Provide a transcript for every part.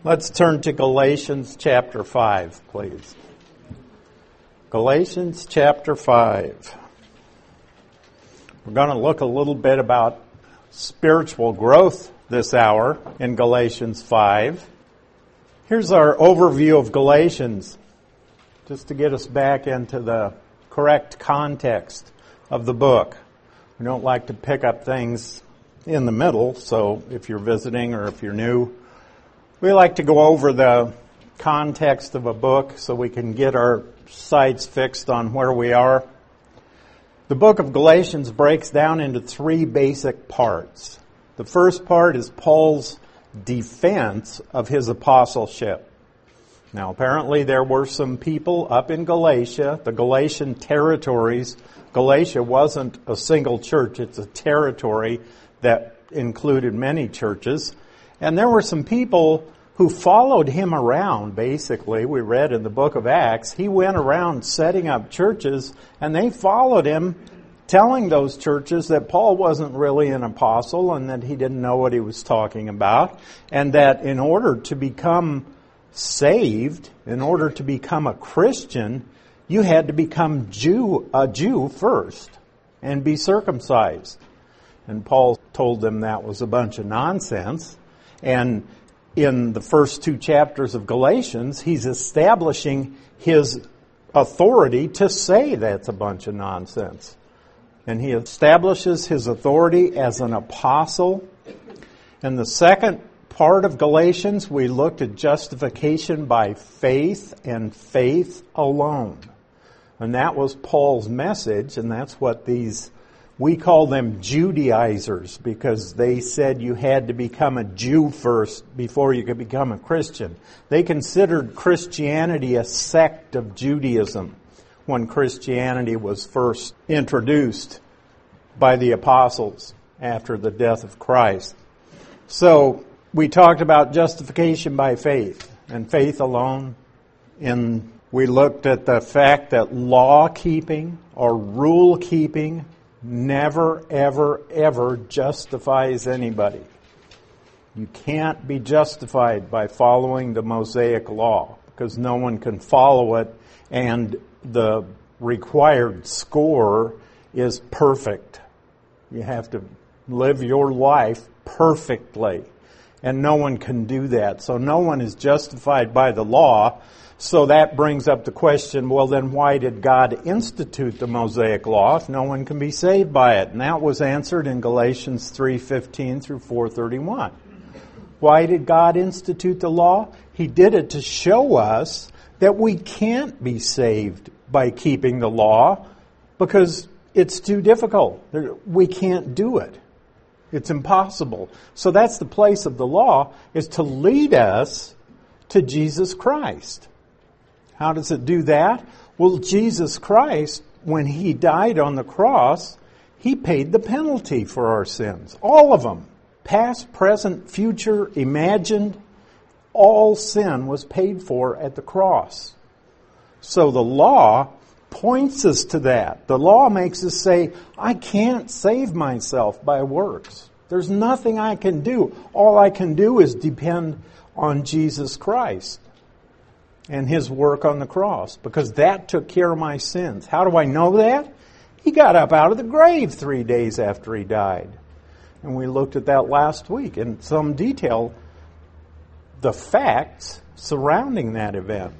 Let's turn to Galatians chapter 5, please. Galatians chapter 5. We're going to look a little bit about spiritual growth this hour in Galatians 5. Here's our overview of Galatians, just to get us back into the correct context of the book. We don't like to pick up things in the middle, so if you're visiting or if you're new, we like to go over the context of a book so we can get our sights fixed on where we are. The book of Galatians breaks down into three basic parts. The first part is Paul's defense of his apostleship. Now, apparently there were some people up in Galatia, the Galatian territories. Galatia wasn't a single church, it's a territory that included many churches. And there were some people who followed him around, basically. We read in the book of Acts, he went around setting up churches, and they followed him, telling those churches that Paul wasn't really an apostle and that he didn't know what he was talking about, and that in order to become saved, in order to become a Christian, you had to become a Jew first and be circumcised. And Paul told them that was a bunch of nonsense. And in the first two chapters of Galatians, he's establishing his authority to say that's a bunch of nonsense. And he establishes his authority as an apostle. In the second part of Galatians, we looked at justification by faith and faith alone. And that was Paul's message, and that's what we call them Judaizers, because they said you had to become a Jew first before you could become a Christian. They considered Christianity a sect of Judaism when Christianity was first introduced by the apostles after the death of Christ. So we talked about justification by faith and faith alone. And we looked at the fact that law-keeping or rule-keeping never, ever, ever justifies anybody. You can't be justified by following the Mosaic law because no one can follow it, and the required score is perfect. You have to live your life perfectly, and no one can do that. So no one is justified by the law. So that brings up the question, well, then why did God institute the Mosaic law if no one can be saved by it? And that was answered in Galatians 3:15 through 4:31. Why did God institute the law? He did it to show us that we can't be saved by keeping the law because it's too difficult. We can't do it. It's impossible. So that's the place of the law, is to lead us to Jesus Christ. How does it do that? Well, Jesus Christ, when He died on the cross, He paid the penalty for our sins. All of them. Past, present, future, imagined. All sin was paid for at the cross. So the law points us to that. The law makes us say, I can't save myself by works. There's nothing I can do. All I can do is depend on Jesus Christ and His work on the cross, because that took care of my sins. How do I know that? He got up out of the grave 3 days after He died. And we looked at that last week in some detail, the facts surrounding that event.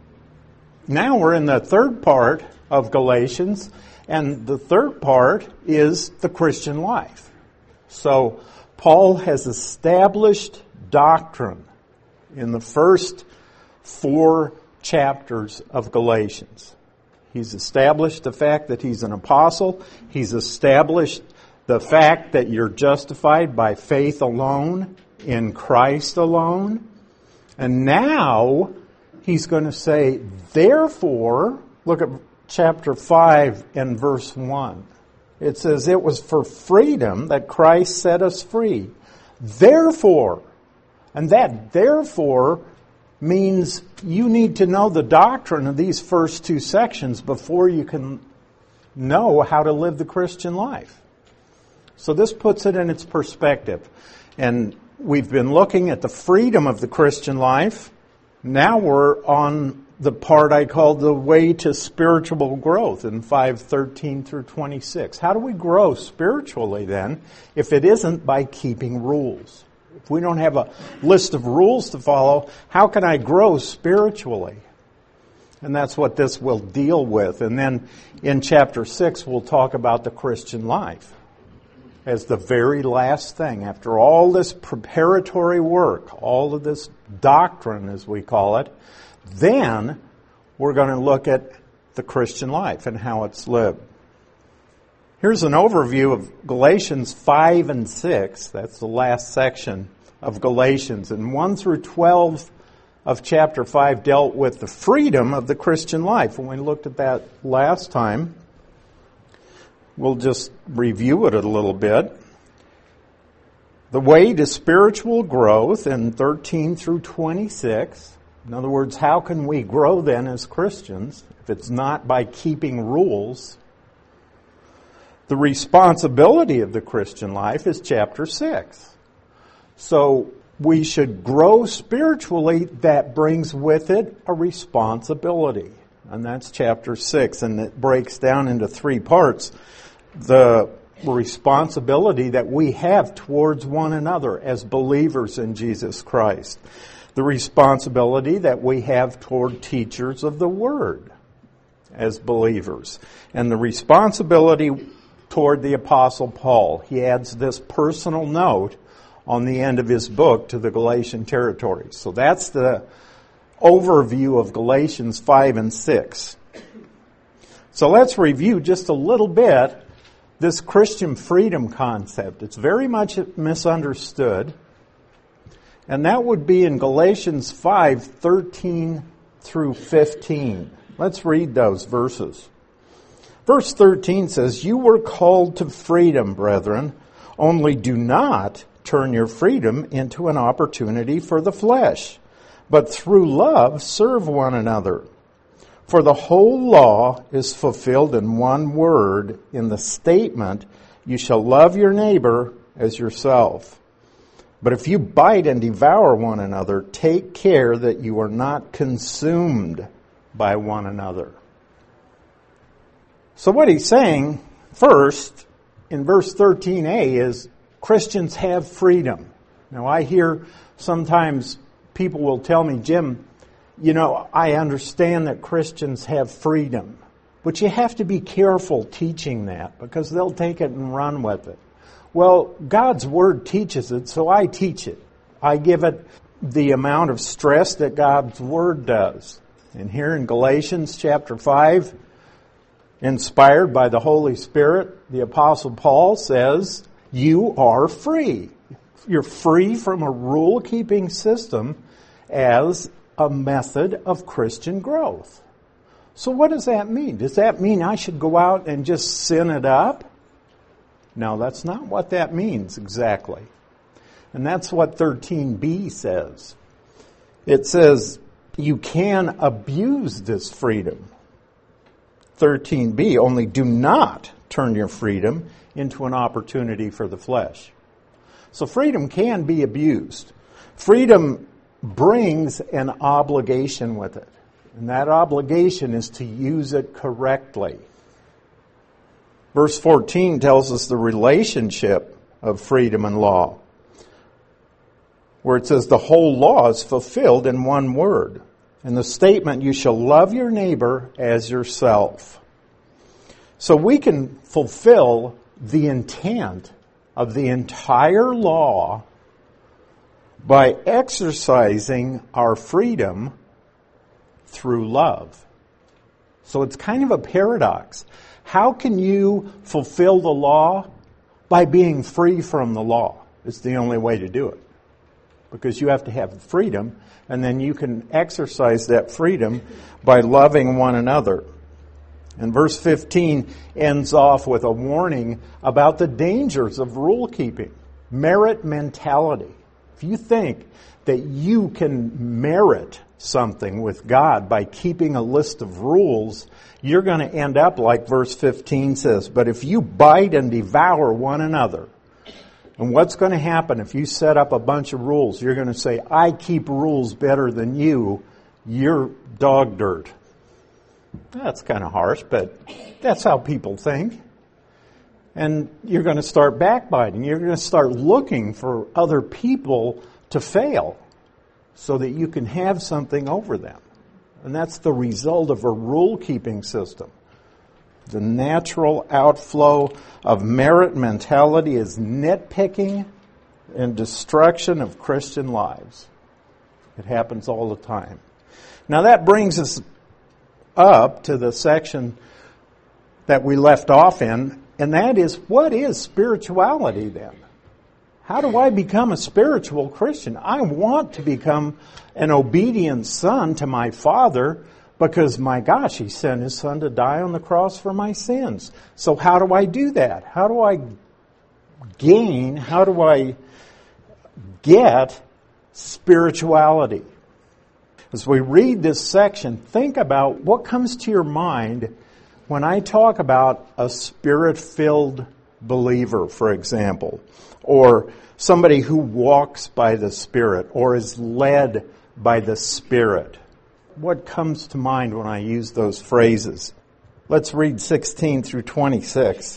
Now we're in the third part of Galatians, and the third part is the Christian life. So Paul has established doctrine in the first 4 chapters of Galatians. He's established the fact that he's an apostle. He's established the fact that you're justified by faith alone, in Christ alone. And now he's going to say, therefore, look at chapter 5 and verse 1. It says, it was for freedom that Christ set us free. Therefore, and that therefore means you need to know the doctrine of these first 2 sections before you can know how to live the Christian life. So this puts it in its perspective. And we've been looking at the freedom of the Christian life. Now we're on the part I call the way to spiritual growth in 5:13 through 26. How do we grow spiritually then if it isn't by keeping rules? If we don't have a list of rules to follow, how can I grow spiritually? And that's what this will deal with. And then in chapter 6, we'll talk about the Christian life as the very last thing. After all this preparatory work, all of this doctrine, as we call it, then we're going to look at the Christian life and how it's lived. Here's an overview of Galatians 5 and 6. That's the last section of Galatians. And 1 through 12 of chapter 5 dealt with the freedom of the Christian life. When we looked at that last time, we'll just review it a little bit. The way to spiritual growth in 13 through 26. In other words, how can we grow then as Christians if it's not by keeping rules? The responsibility of the Christian life is chapter 6. So we should grow spiritually. That brings with it a responsibility. And that's chapter 6. And it breaks down into 3 parts. The responsibility that we have towards one another as believers in Jesus Christ. The responsibility that we have toward teachers of the Word as believers. And the responsibility toward the Apostle Paul. He adds this personal note on the end of his book to the Galatian territories. So that's the overview of Galatians 5 and 6. So let's review just a little bit this Christian freedom concept. It's very much misunderstood. And that would be in Galatians 5:13 through 15. Let's read those verses. Verse 13 says, "You were called to freedom, brethren, only do not turn your freedom into an opportunity for the flesh, but through love serve one another. For the whole law is fulfilled in one word, in the statement, you shall love your neighbor as yourself. But if you bite and devour one another, take care that you are not consumed by one another." So what he's saying first in verse 13a is Christians have freedom. Now I hear sometimes people will tell me, "Jim, you know, I understand that Christians have freedom." But you have to be careful teaching that because they'll take it and run with it. Well, God's Word teaches it, so I teach it. I give it the amount of stress that God's Word does. And here in Galatians chapter 5, inspired by the Holy Spirit, the Apostle Paul says, you are free. You're free from a rule-keeping system as a method of Christian growth. So what does that mean? Does that mean I should go out and just sin it up? No, that's not what that means exactly. And that's what 13b says. It says you can abuse this freedom. 13b, only do not turn your freedom into an opportunity for the flesh. So freedom can be abused. Freedom brings an obligation with it. And that obligation is to use it correctly. Verse 14 tells us the relationship of freedom and law, where it says the whole law is fulfilled in one word. And the statement, you shall love your neighbor as yourself. So we can fulfill the intent of the entire law by exercising our freedom through love. So it's kind of a paradox. How can you fulfill the law? By being free from the law. It's the only way to do it. Because you have to have freedom, and then you can exercise that freedom by loving one another. And verse 15 ends off with a warning about the dangers of rule keeping. Merit mentality. If you think that you can merit something with God by keeping a list of rules, you're going to end up like verse 15 says, but if you bite and devour one another, And what's going to happen if you set up a bunch of rules? You're going to say, I keep rules better than you. You're dog dirt. That's kind of harsh, but that's how people think. And you're going to start backbiting. You're going to start looking for other people to fail so that you can have something over them. And that's the result of a rule-keeping system. The natural outflow of merit mentality is nitpicking and destruction of Christian lives. It happens all the time. Now that brings us up to the section that we left off in, and that is, what is spirituality then? How do I become a spiritual Christian? I want to become an obedient son to my Father because, my gosh, He sent His Son to die on the cross for my sins. So how do I do that? How do I get spirituality? As we read this section, think about what comes to your mind when I talk about a Spirit-filled believer, for example, or somebody who walks by the Spirit or is led by the Spirit. What comes to mind when I use those phrases? Let's read 16 through 26.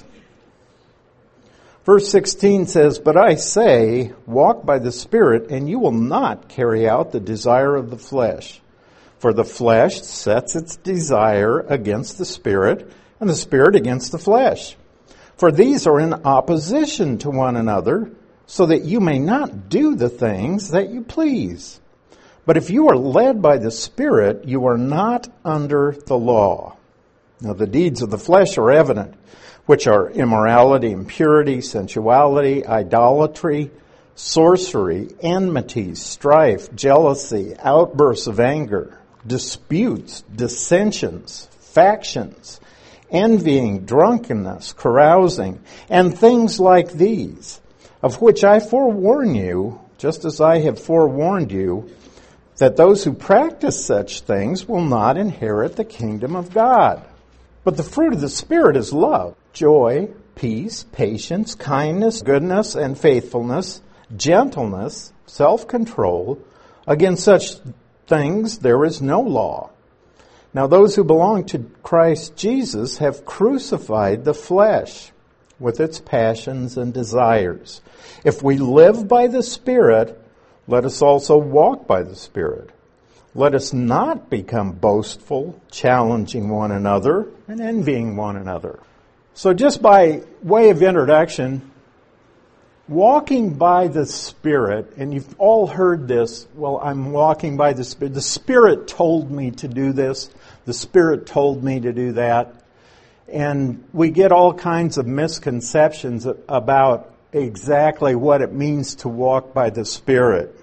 Verse 16 says, But I say, walk by the Spirit, and you will not carry out the desire of the flesh. For the flesh sets its desire against the Spirit, and the Spirit against the flesh. For these are in opposition to one another, so that you may not do the things that you please. But if you are led by the Spirit, you are not under the law. Now the deeds of the flesh are evident, which are immorality, impurity, sensuality, idolatry, sorcery, enmity, strife, jealousy, outbursts of anger, disputes, dissensions, factions, envying, drunkenness, carousing, and things like these, of which I forewarn you, just as I have forewarned you, that those who practice such things will not inherit the kingdom of God. But the fruit of the Spirit is love, joy, peace, patience, kindness, goodness, and faithfulness, gentleness, self-control. Against such things there is no law. Now those who belong to Christ Jesus have crucified the flesh with its passions and desires. If we live by the Spirit, let us also walk by the Spirit. Let us not become boastful, challenging one another, and envying one another. So just by way of introduction, walking by the Spirit, and you've all heard this, well, I'm walking by the Spirit. The Spirit told me to do this. The Spirit told me to do that. And we get all kinds of misconceptions about exactly what it means to walk by the Spirit.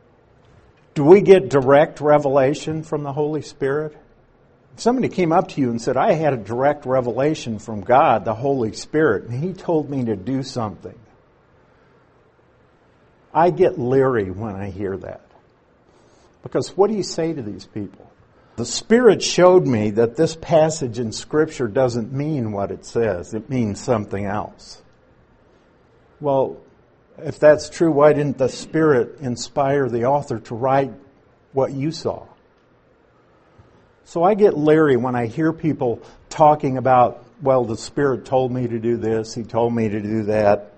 Do we get direct revelation from the Holy Spirit? If somebody came up to you and said, I had a direct revelation from God, the Holy Spirit, and He told me to do something, I get leery when I hear that. Because what do you say to these people? The Spirit showed me that this passage in Scripture doesn't mean what it says. It means something else. Well, if that's true, why didn't the Spirit inspire the author to write what you saw? So I get leery when I hear people talking about, well, the Spirit told me to do this, He told me to do that.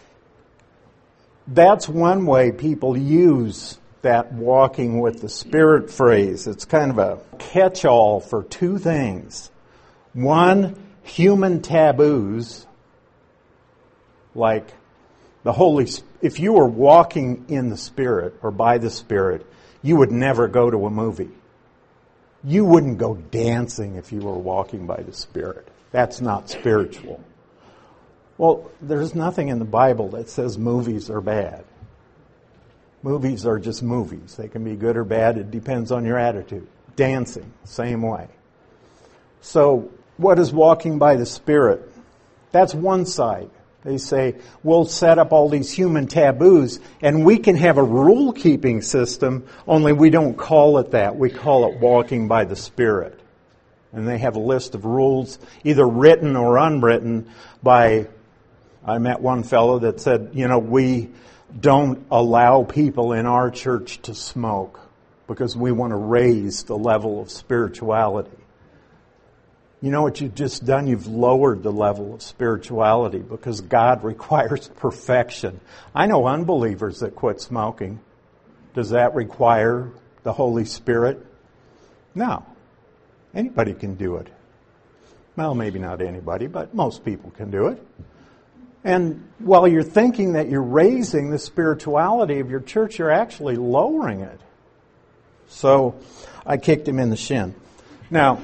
That's one way people use that walking with the Spirit phrase. It's kind of a catch-all for two things. One, human taboos, like the Holy Spirit. If you were walking in the Spirit or by the Spirit, you would never go to a movie. You wouldn't go dancing if you were walking by the Spirit. That's not spiritual. Well, there's nothing in the Bible that says movies are bad. Movies are just movies. They can be good or bad. It depends on your attitude. Dancing, same way. So, what is walking by the Spirit? That's one side. They say, we'll set up all these human taboos and we can have a rule-keeping system, only we don't call it that. We call it walking by the Spirit. And they have a list of rules, either written or unwritten, by I met one fellow that said, we don't allow people in our church to smoke because we want to raise the level of spirituality. You know what you've just done? You've lowered the level of spirituality because God requires perfection. I know unbelievers that quit smoking. Does that require the Holy Spirit? No. Anybody can do it. Well, maybe not anybody, but most people can do it. And while you're thinking that you're raising the spirituality of your church, you're actually lowering it. So I kicked him in the shin. Now,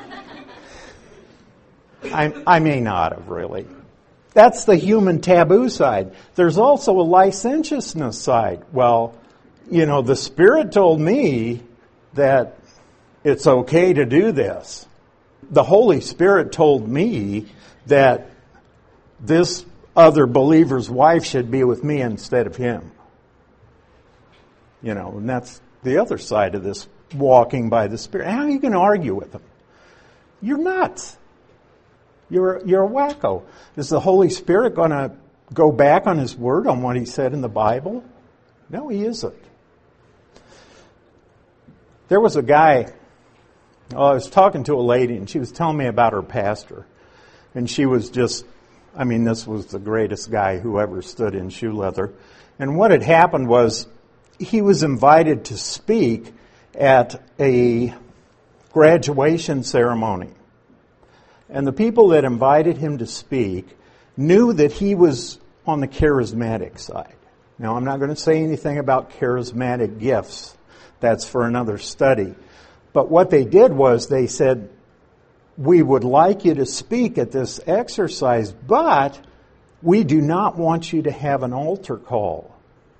I may not have really. That's the human taboo side. There's also a licentiousness side. Well, the Spirit told me that it's okay to do this. The Holy Spirit told me that this other believer's wife should be with me instead of him. And that's the other side of this walking by the Spirit. How are you going to argue with them? You're nuts. You're a wacko. Is the Holy Spirit going to go back on His word, on what He said in the Bible? No, He isn't. There was a guy, I was talking to a lady, and she was telling me about her pastor. And she was just, this was the greatest guy who ever stood in shoe leather. And what had happened was, he was invited to speak at a graduation ceremony. And the people that invited him to speak knew that he was on the charismatic side. Now, I'm not going to say anything about charismatic gifts. That's for another study. But what they did was they said, we would like you to speak at this exercise, but we do not want you to have an altar call.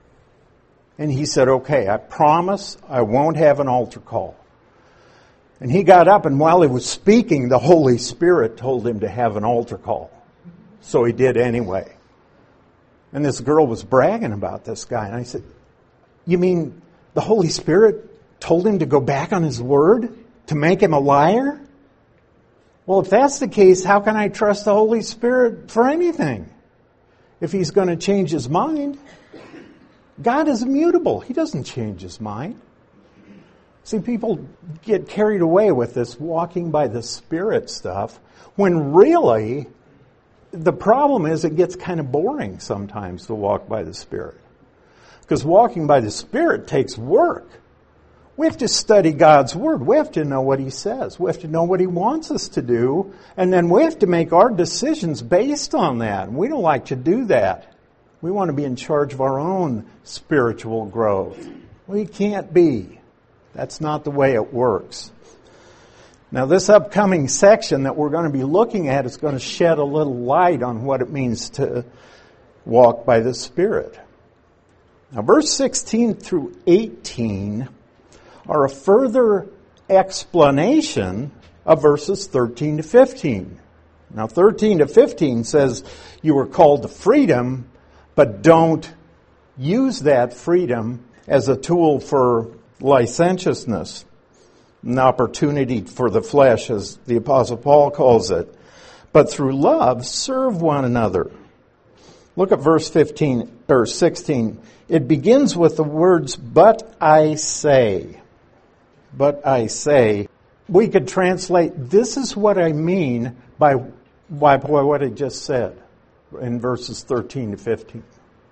And he said, okay, I promise I won't have an altar call. And he got up, and while he was speaking, the Holy Spirit told him to have an altar call. So he did anyway. And this girl was bragging about this guy. And I said, you mean the Holy Spirit told him to go back on his word to make him a liar? Well, if that's the case, how can I trust the Holy Spirit for anything? If He's going to change His mind. God is immutable. He doesn't change His mind. See, people get carried away with this walking by the Spirit stuff, when really the problem is it gets kind of boring sometimes to walk by the Spirit. Because walking by the Spirit takes work. We have to study God's Word. We have to know what He says. We have to know what He wants us to do. And then we have to make our decisions based on that. And we don't like to do that. We want to be in charge of our own spiritual growth. We can't be. That's not the way it works. Now, this upcoming section that we're going to be looking at is going to shed a little light on what it means to walk by the Spirit. Now, verse 16 through 18 are a further explanation of verses 13 to 15. Now, 13 to 15 says you were called to freedom, but don't use that freedom as a tool for licentiousness, an opportunity for the flesh, as the Apostle Paul calls it. But through love, serve one another. Look at verse 15 or 16. It begins with the words, but I say. But I say. We could translate, this is what I mean by what I just said in verses 13 to 15.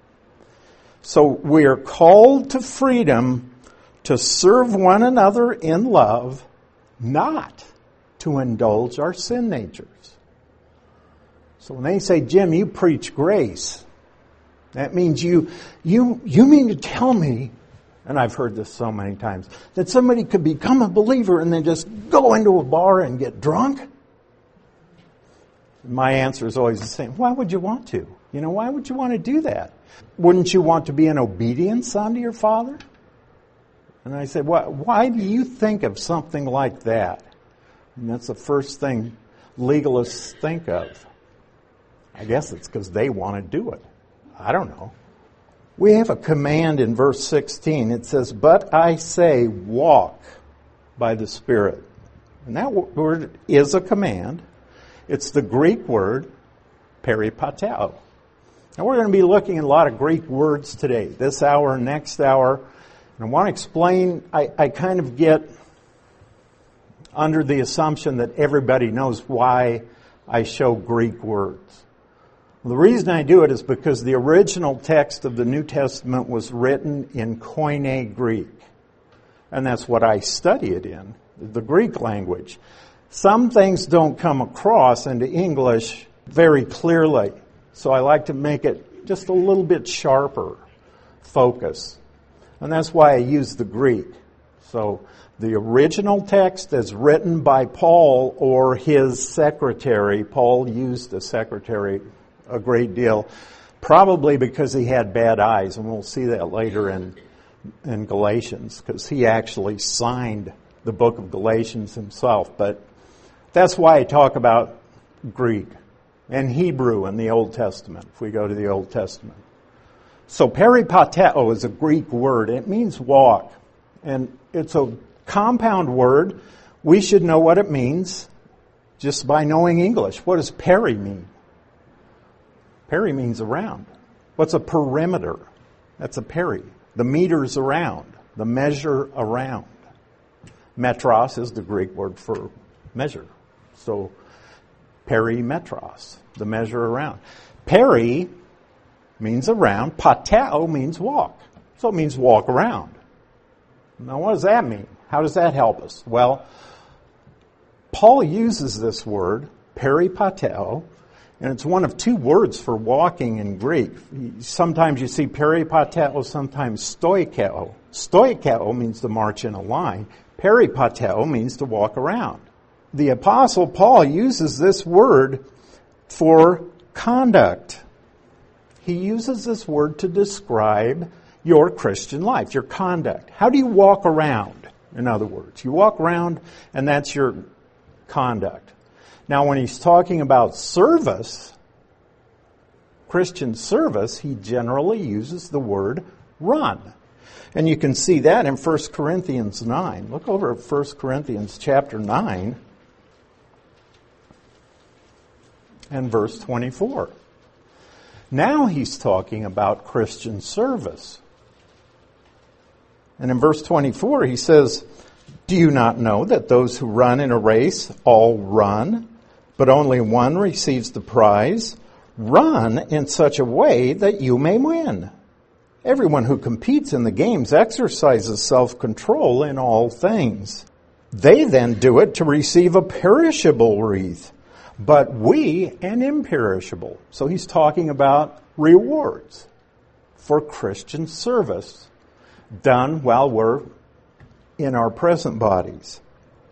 So we are called to freedom to serve one another in love, not to indulge our sin natures. So when they say, Jim, you preach grace, that means you mean to tell me, and I've heard this so many times, that somebody could become a believer and then just go into a bar and get drunk? My answer is always the same. Why would you want to? Why would you want to do that? Wouldn't you want to be an obedient son to your father? And I said, why do you think of something like that? And that's the first thing legalists think of. I guess it's because they want to do it. I don't know. We have a command in verse 16. It says, but I say, walk by the Spirit. And that word is a command. It's the Greek word, peripateo. Now we're going to be looking at a lot of Greek words today, this hour, next hour. And I want to explain, I kind of get under the assumption that everybody knows why I show Greek words. Well, the reason I do it is because the original text of the New Testament was written in Koine Greek. And that's what I study it in, the Greek language. Some things don't come across into English very clearly. So I like to make it just a little bit sharper focus. And that's why I use the Greek. So the original text is written by Paul or his secretary. Paul used the secretary a great deal, probably because he had bad eyes, and we'll see that later in Galatians, because he actually signed the book of Galatians himself. But that's why I talk about Greek and Hebrew in the Old Testament, if we go to the Old Testament. So peripateo is a Greek word. It means walk. And it's a compound word. We should know what it means just by knowing English. What does peri mean? Peri means around. What's a perimeter? That's a peri. The meters around. The measure around. Metros is the Greek word for measure. So perimetros, the measure around. Peri means around. Pateo means walk. So it means walk around. Now what does that mean? How does that help us? Well, Paul uses this word, peripateo, and it's one of two words for walking in Greek. Sometimes you see peripateo, sometimes stoikeo. Stoikeo means to march in a line. Peripateo means to walk around. The Apostle Paul uses this word for conduct. He uses this word to describe your Christian life, your conduct. How do you walk around, in other words? You walk around, and that's your conduct. Now, when he's talking about service, Christian service, he generally uses the word run. And you can see that in 1 Corinthians 9. Look over at 1 Corinthians chapter 9 and verse 24. Now he's talking about Christian service. And in verse 24 he says, "Do you not know that those who run in a race all run, but only one receives the prize? Run in such a way that you may win. Everyone who competes in the games exercises self-control in all things. They then do it to receive a perishable wreath, but we an imperishable." So he's talking about rewards for Christian service done while we're in our present bodies.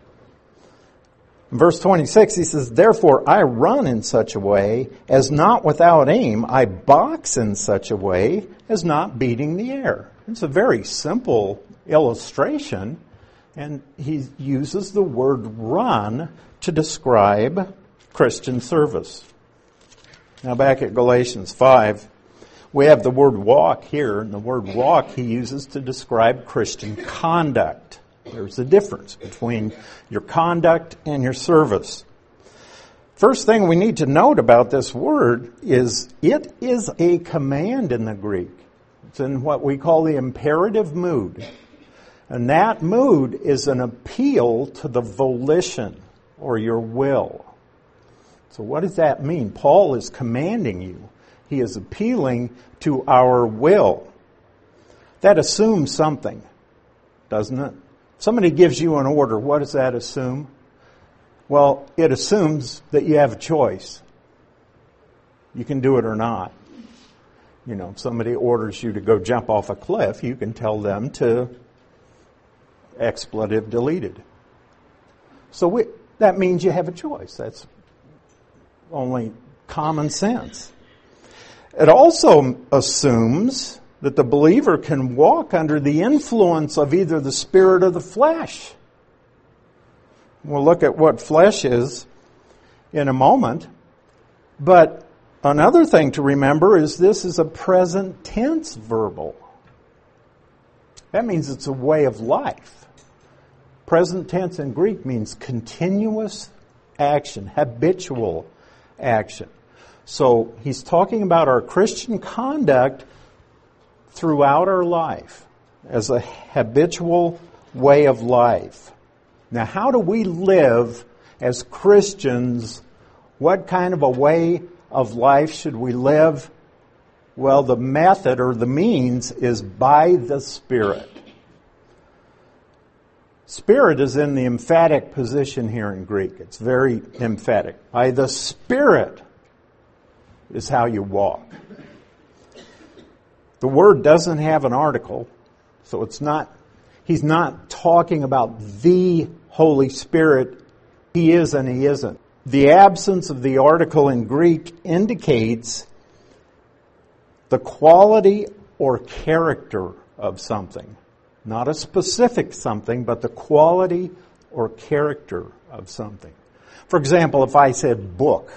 In verse 26, he says, "Therefore I run in such a way as not without aim. I box in such a way as not beating the air." It's a very simple illustration, and he uses the word run to describe Christian service. Now back at Galatians 5, we have the word walk here, and the word walk he uses to describe Christian conduct. There's a difference between your conduct and your service. First thing we need to note about this word is it is a command in the Greek. It's in what we call the imperative mood. And that mood is an appeal to the volition or your will. So what does that mean? Paul is commanding you. He is appealing to our will. That assumes something, doesn't it? Somebody gives you an order. What does that assume? Well, it assumes that you have a choice. You can do it or not. You know, if somebody orders you to go jump off a cliff, you can tell them to expletive deleted. So that means you have a choice. That's only common sense. It also assumes that the believer can walk under the influence of either the spirit or the flesh. We'll look at what flesh is in a moment. But another thing to remember is this is a present tense verbal. That means it's a way of life. Present tense in Greek means continuous action, habitual action. So he's talking about our Christian conduct throughout our life as a habitual way of life. Now, how do we live as Christians? What kind of a way of life should we live? Well, the method or the means is by the Spirit. Spirit is in the emphatic position here in Greek. It's very emphatic. By the Spirit is how you walk. The word doesn't have an article, so he's not talking about the Holy Spirit. He is and he isn't. The absence of the article in Greek indicates the quality or character of something. Not a specific something, but the quality or character of something. For example, if I said book,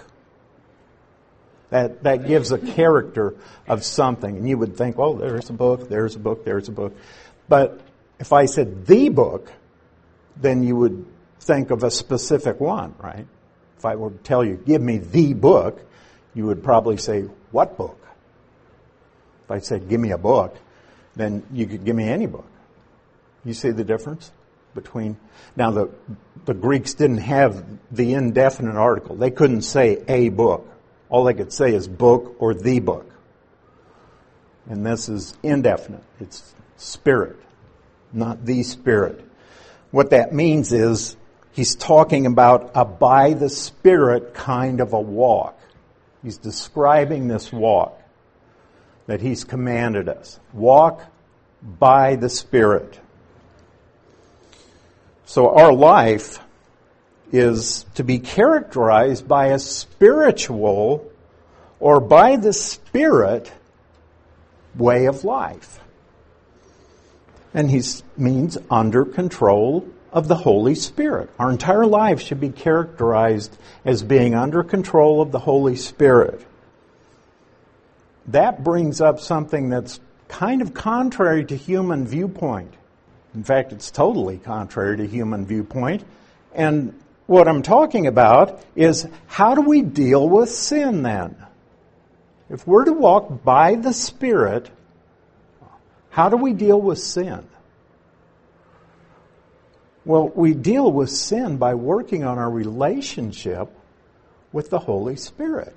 that gives a character of something. And you would think, oh, there's a book, there's a book, there's a book. But if I said the book, then you would think of a specific one, right? If I were to tell you, give me the book, you would probably say, what book? If I said, give me a book, then you could give me any book. You see the difference between... Now, the Greeks didn't have the indefinite article. They couldn't say a book. All they could say is book or the book. And this is indefinite. It's Spirit, not the Spirit. What that means is he's talking about a by the Spirit kind of a walk. He's describing this walk that he's commanded us. Walk by the Spirit. So our life is to be characterized by a spiritual or by the Spirit way of life. And he means under control of the Holy Spirit. Our entire life should be characterized as being under control of the Holy Spirit. That brings up something that's kind of contrary to human viewpoint. In fact, it's totally contrary to human viewpoint. And what I'm talking about is, how do we deal with sin then? If we're to walk by the Spirit, how do we deal with sin? Well, we deal with sin by working on our relationship with the Holy Spirit.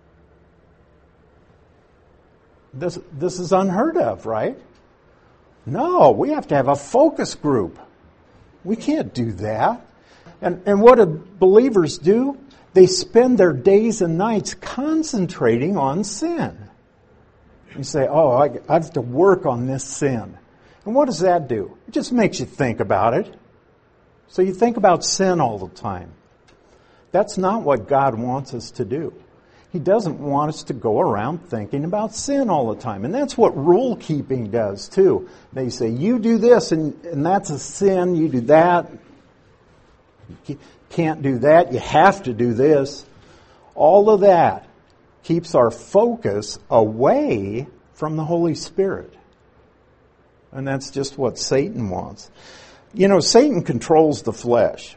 This is unheard of, right? No, we have to have a focus group. We can't do that. And what do believers do? They spend their days and nights concentrating on sin. You say, oh, I have to work on this sin. And what does that do? It just makes you think about it. So you think about sin all the time. That's not what God wants us to do. He doesn't want us to go around thinking about sin all the time. And that's what rule keeping does too. They say, you do this and that's a sin, you do that. You can't do that, you have to do this. All of that keeps our focus away from the Holy Spirit. And that's just what Satan wants. You know, Satan controls the flesh.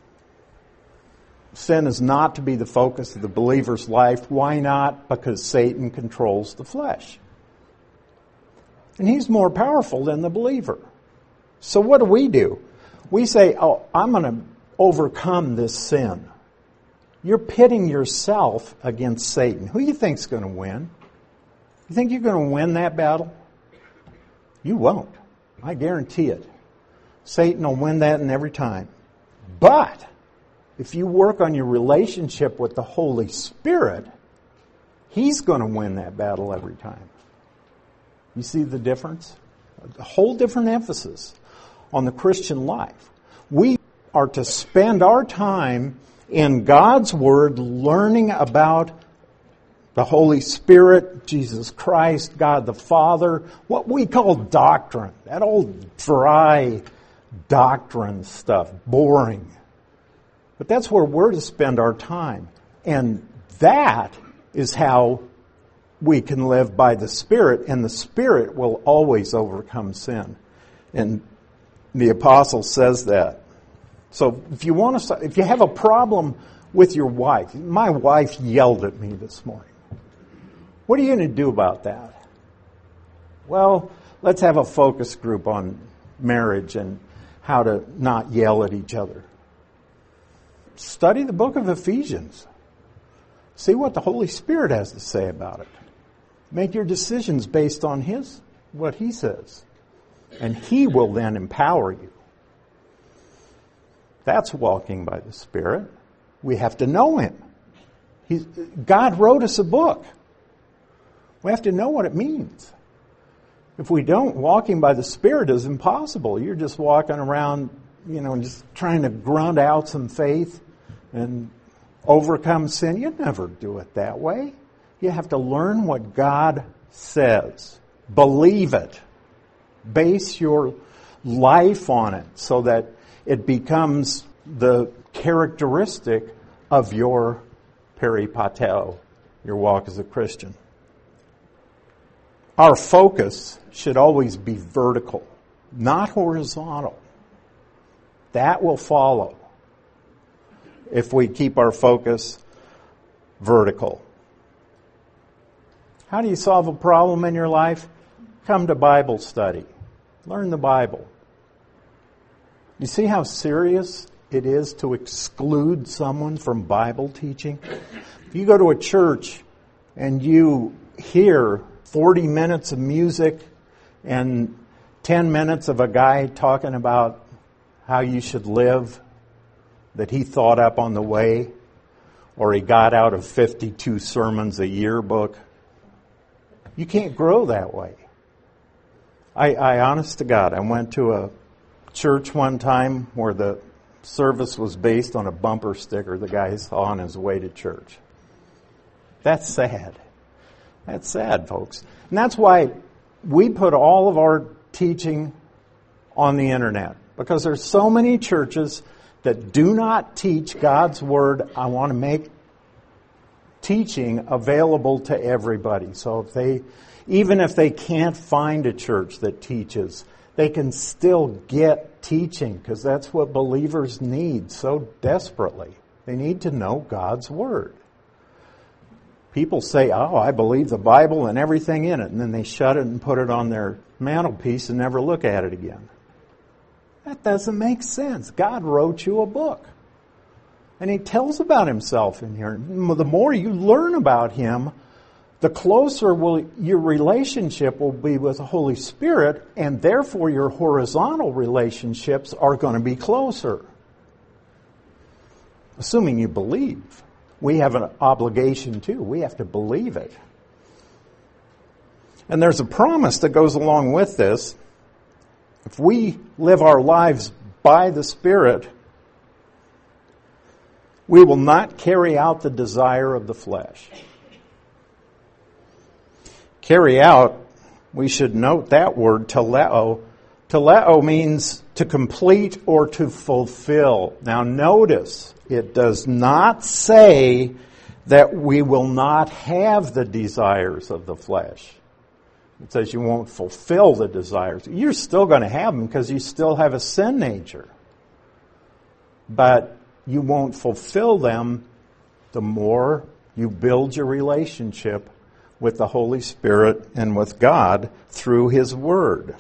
Sin is not to be the focus of the believer's life. Why not? Because Satan controls the flesh. And he's more powerful than the believer. So what do? We say, oh, I'm going to overcome this sin. You're pitting yourself against Satan. Who do you think's going to win? You think you're going to win that battle? You won't. I guarantee it. Satan will win that in every time. But if you work on your relationship with the Holy Spirit, He's going to win that battle every time. You see the difference? A whole different emphasis on the Christian life. We are to spend our time in God's Word learning about the Holy Spirit, Jesus Christ, God the Father, what we call doctrine. That old dry doctrine stuff, boring. But that's where we're to spend our time. And that is how we can live by the Spirit, and the Spirit will always overcome sin. And the apostle says that. So if you have a problem with your wife, my wife yelled at me this morning. What are you going to do about that? Well, let's have a focus group on marriage and how to not yell at each other. Study the book of Ephesians. See what the Holy Spirit has to say about it. Make your decisions based on what He says. And He will then empower you. That's walking by the Spirit. We have to know Him. God wrote us a book. We have to know what it means. If we don't, walking by the Spirit is impossible. You're just walking around, just trying to grunt out some faith and overcome sin. You'd never do it that way. You have to learn what God says. Believe it. Base your life on it so that it becomes the characteristic of your peripateo, your walk as a Christian. Our focus should always be vertical, not horizontal. That will follow if we keep our focus vertical. How do you solve a problem in your life? Come to Bible study. Learn the Bible. You see how serious it is to exclude someone from Bible teaching? If you go to a church and you hear 40 minutes of music and 10 minutes of a guy talking about how you should live that he thought up on the way, or he got out of 52 sermons a year book, you can't grow that way. I honest to God, I went to a church one time where the service was based on a bumper sticker the guy saw on his way to church. That's sad. That's sad, folks. And that's why we put all of our teaching on the internet. Because there's so many churches that do not teach God's Word. I want to make teaching available to everybody. So even if they can't find a church that teaches, they can still get teaching, because that's what believers need so desperately. They need to know God's Word. People say, I believe the Bible and everything in it, and then they shut it and put it on their mantelpiece and never look at it again. That doesn't make sense. God wrote you a book. And He tells about Himself in here. The more you learn about Him, the closer your relationship will be with the Holy Spirit, and therefore your horizontal relationships are going to be closer. Assuming you believe. We have an obligation too. We have to believe it. And there's a promise that goes along with this. If we live our lives by the Spirit, we will not carry out the desire of the flesh. Carry out, we should note that word, teleo. Teleo means to complete or to fulfill. Now notice, it does not say that we will not have the desires of the flesh. It says you won't fulfill the desires. You're still going to have them because you still have a sin nature. But you won't fulfill them the more you build your relationship with the Holy Spirit and with God through His Word.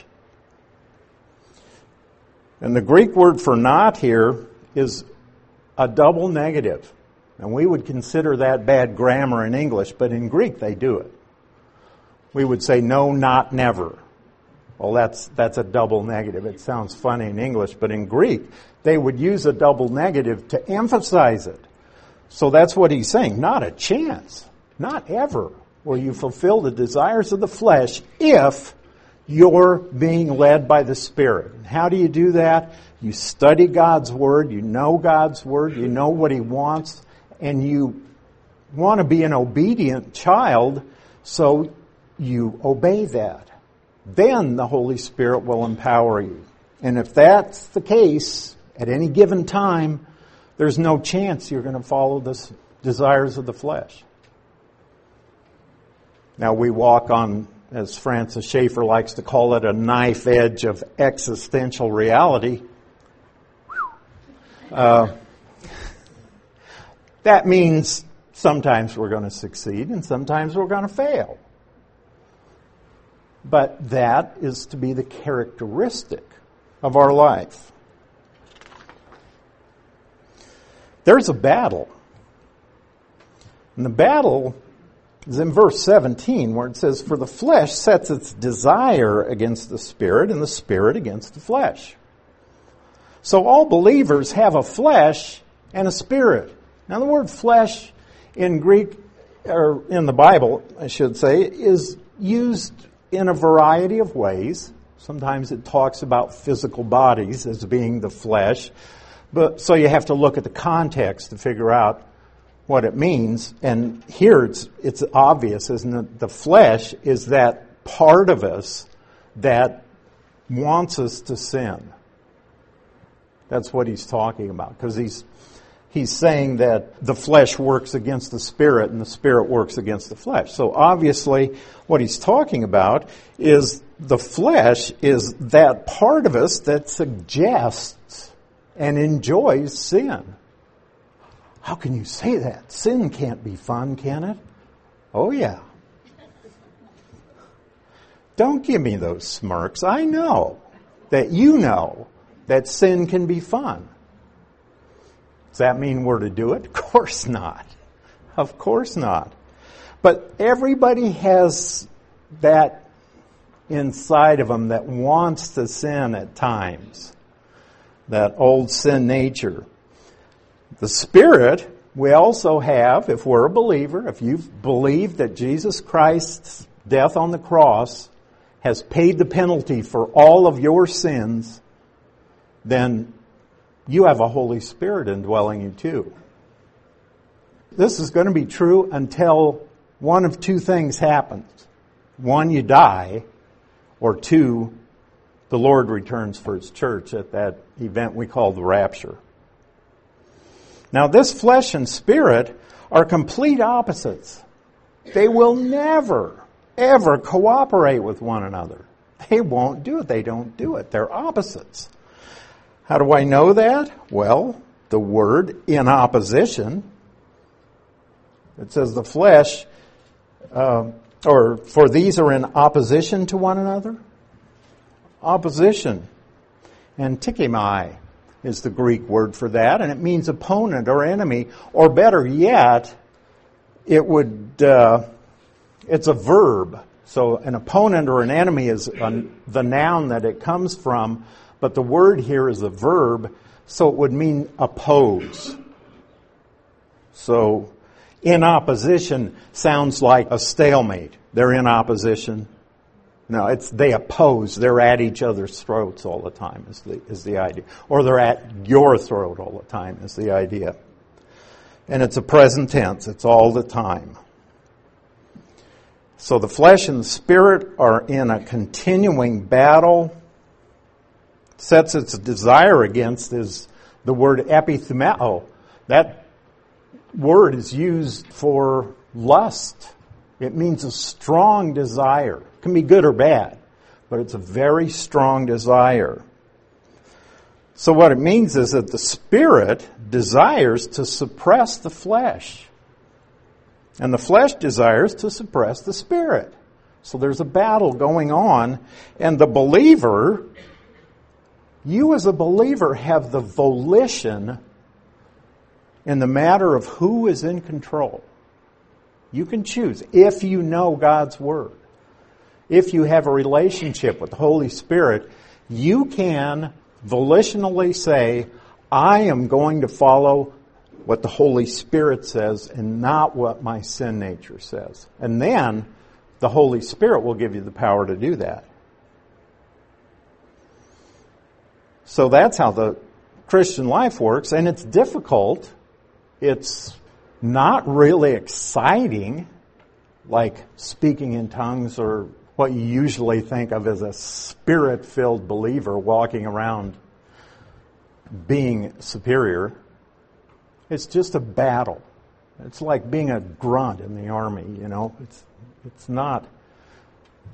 And the Greek word for not here is a double negative. And we would consider that bad grammar in English, but in Greek they do it. We would say no, not, never. Well, that's a double negative. It sounds funny in English, but in Greek they would use a double negative to emphasize it. So that's what he's saying. Not a chance. Not ever will you fulfill the desires of the flesh if you're being led by the Spirit. And how do you do that? You study God's Word, you know God's Word, you know what He wants, and you want to be an obedient child, so you obey that. Then the Holy Spirit will empower you. And if that's the case, at any given time, there's no chance you're going to follow the desires of the flesh. Now we walk on, as Francis Schaeffer likes to call it, a knife edge of existential reality. That means Sometimes we're going to succeed and sometimes we're going to fail. But that is to be the characteristic of our life. There's a battle. And the battle is in verse 17 where it says, "For the flesh sets its desire against the Spirit, and the Spirit against the flesh." So all believers have a flesh and a spirit. Now the word flesh in Greek, or in the Bible, I should say, is used in a variety of ways. Sometimes it talks about physical bodies as being the flesh. But so you have to look at the context to figure out what it means. And here it's obvious, isn't it? The flesh is that part of us that wants us to sin. That's what he's talking about. Because he's saying that the flesh works against the Spirit and the Spirit works against the flesh. So obviously what he's talking about is the flesh is that part of us that suggests and enjoys sin. How can you say that? Sin can't be fun, can it? Oh yeah. Don't give me those smirks. I know that you know that sin can be fun. Does that mean we're to do it? Of course not. Of course not. But everybody has that inside of them that wants to sin at times. That old sin nature. The Spirit, we also have, if we're a believer, if you've believed that Jesus Christ's death on the cross has paid the penalty for all of your sins, then you have a Holy Spirit indwelling you too. This is going to be true until one of two things happens. One, you die, or two, the Lord returns for His church at that event we call the rapture. Now, this flesh and spirit are complete opposites. They will never, ever cooperate with one another. They won't do it. They don't do it. They're opposites. How do I know that? Well, the word in opposition, it says the flesh, or for these are in opposition to one another. Opposition. Antikimai is the Greek word for that, and it means opponent or enemy, or better yet, it would, it's a verb. So an opponent or an enemy is the noun that it comes from, but the word here is a verb, so it would mean oppose. So in opposition sounds like a stalemate. They're in opposition. No, they oppose. They're at each other's throats all the time is the idea. Or they're at your throat all the time is the idea. And it's a present tense. It's all the time. So the flesh and the spirit are in a continuing battle. Sets its desire against is the word epithumeo. That word is used for lust. It means a strong desire. It can be good or bad, but it's a very strong desire. So what it means is that the spirit desires to suppress the flesh. And the flesh desires to suppress the spirit. So there's a battle going on. And the believer, you as a believer have the volition in the matter of who is in control. You can choose if you know God's Word. If you have a relationship with the Holy Spirit, you can volitionally say, I am going to follow what the Holy Spirit says and not what my sin nature says. And then the Holy Spirit will give you the power to do that. So that's how the Christian life works, and it's difficult. It's not really exciting, like speaking in tongues or what you usually think of as a spirit-filled believer walking around being superior. It's just a battle. It's like being a grunt in the army, you know. It's not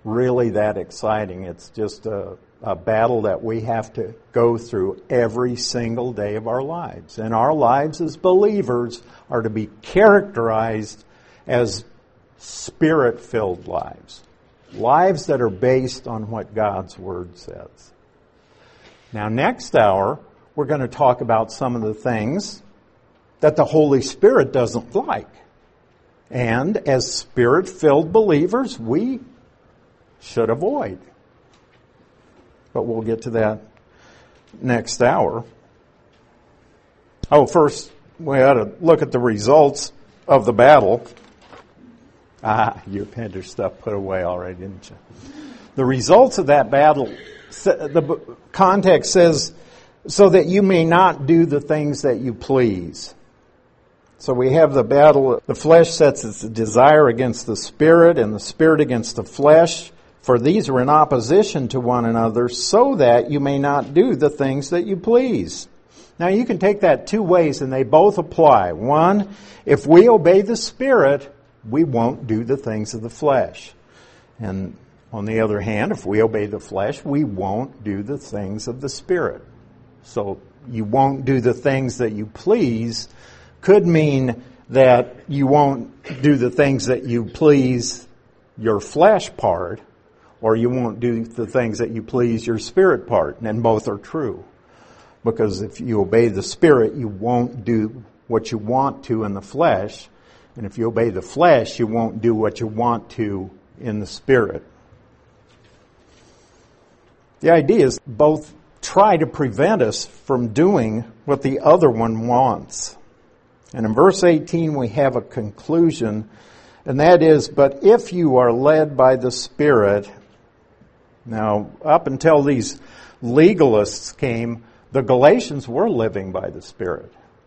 really that exciting. It's just a battle that we have to go through every single day of our lives. And our lives as believers are to be characterized as Spirit-filled lives. Lives that are based on what God's Word says. Now, next hour, we're going to talk about some of the things that the Holy Spirit doesn't like. And as Spirit-filled believers, we should avoid. But we'll get to that next hour. Oh, first, we ought to look at the results of the battle. You had your stuff put away already, didn't you? The results of that battle, the context says, so that you may not do the things that you please. So we have the battle. The flesh sets its desire against the Spirit, and the Spirit against the flesh. For these are in opposition to one another, so that you may not do the things that you please. Now you can take that two ways, and they both apply. One, if we obey the Spirit, we won't do the things of the flesh. And on the other hand, if we obey the flesh, we won't do the things of the Spirit. So you won't do the things that you please could mean that you won't do the things that you please your flesh part, or you won't do the things that you please your spirit part. And both are true. Because if you obey the Spirit, you won't do what you want to in the flesh. And if you obey the flesh, you won't do what you want to in the Spirit. The idea is both try to prevent us from doing what the other one wants. And in verse 18 we have a conclusion, and that is, but if you are led by the Spirit. Now, up until these legalists came, the Galatians were living by the Spirit.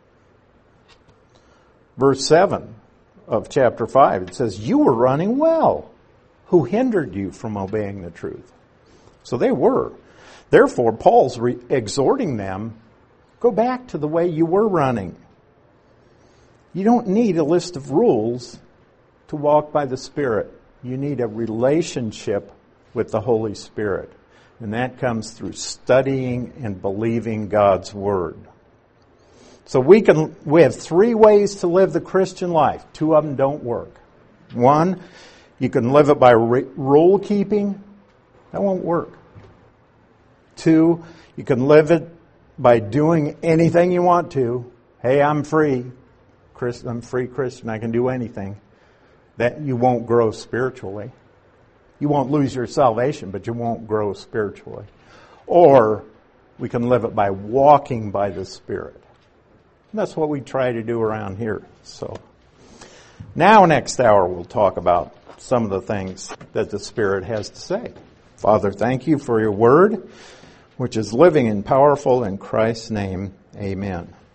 Verse 7 of chapter 5, it says, you were running well. Who hindered you from obeying the truth? So they were. Therefore, Paul's exhorting them, go back to the way you were running. You don't need a list of rules to walk by the Spirit. You need a relationship with the Holy Spirit. And that comes through studying and believing God's Word. So we have three ways to live the Christian life. Two of them don't work. One, you can live it by rule keeping. That won't work. Two, you can live it by doing anything you want to. Hey, I'm free. I'm free Christian. I can do anything. That you won't grow spiritually. You won't lose your salvation, but you won't grow spiritually. Or we can live it by walking by the Spirit. And that's what we try to do around here. So now next hour we'll talk about some of the things that the Spirit has to say. Father, thank you for your Word, which is living and powerful. In Christ's name, amen.